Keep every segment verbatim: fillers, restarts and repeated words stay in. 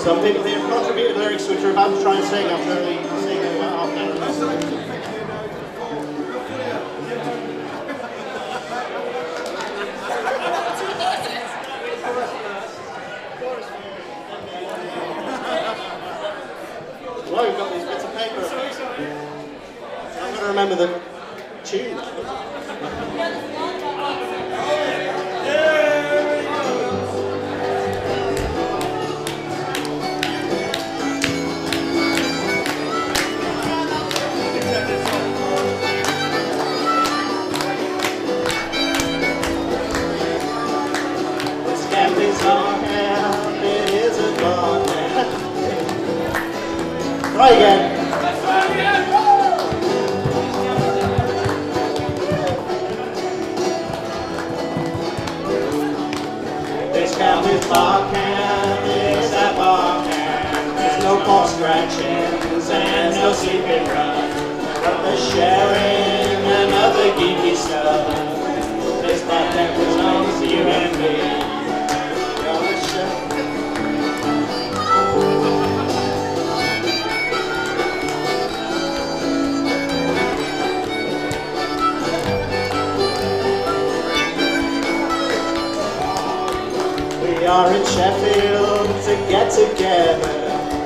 Some people here have contributed lyrics which we're about to try and sing after we sing in about half an hour. Well, we've got these bits of paper. I'm going to remember the tune. Try again. This camp is bar camp, this that bar camp. There's no ball scratchings and no sleeping run, but the sharing and other geeky stuff. This bar camp belongs to you and me. We are in Sheffield to get together,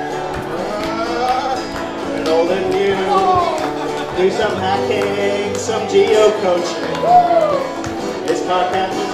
and old and new, do some hacking, some geo-coaching. This podcast is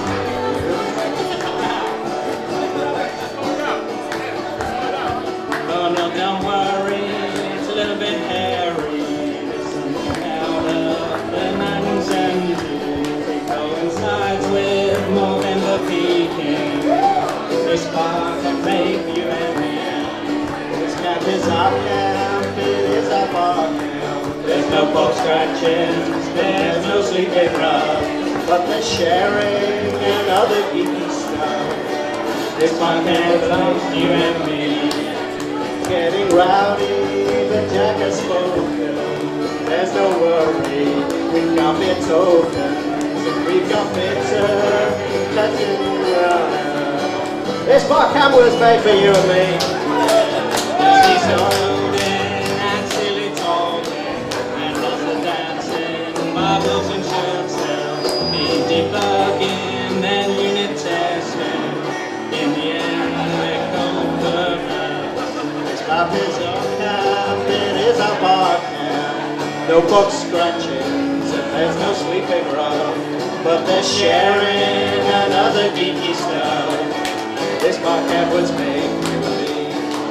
oh no, don't worry, it's a little bit hairy. There's something out of the nineteen seventies. It coincides with November peaking. This bar can make you and me. This camp is our camp, it is our bar camp. There's no ball scratchings, there's no sleeping rough, but the sharing and other geeky stuff. This bar camp belongs to you and me. Getting rowdy, the Jack has spoken. There's no worry, we've got beer tokens, and we've got bitter, letting run. This bar camp was made for you and me. He's holding and silly talking, and lots of dancing, marbles and shirt sell. Be debugging and unit testing. In the end, we're cold perfect. This map is our camp, it is our bar camp. No box scratchings, and there's no sleeping rough, but there's sharing and other geeky stuff. This bar camp was made for you and me.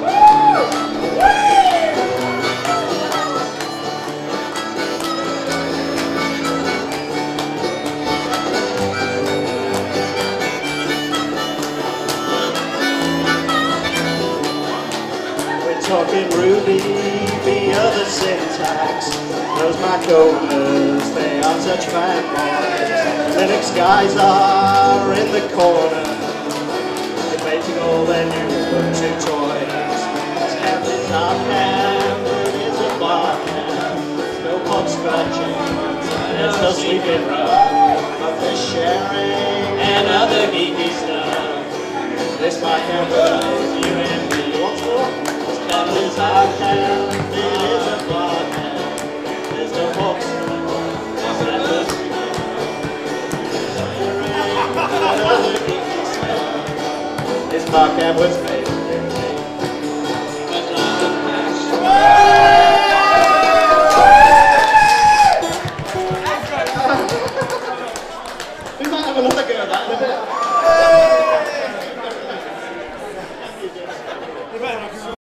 We're talking Ruby, the other syntax. Those macOwners, they are such fanboys. Linux guys are in the corner, debating all their new two toys. This camp is our camp, it is a bar camp. There's no pod scratching, there's no sleeping rough, but there's sharing and other geeky stuff. This bar camp belongs to you and me. What's more? This camp is our camp, it is a bar camp. There's no pod scratching, there's no sleeping rough, and other geeky stuff. This bar camp was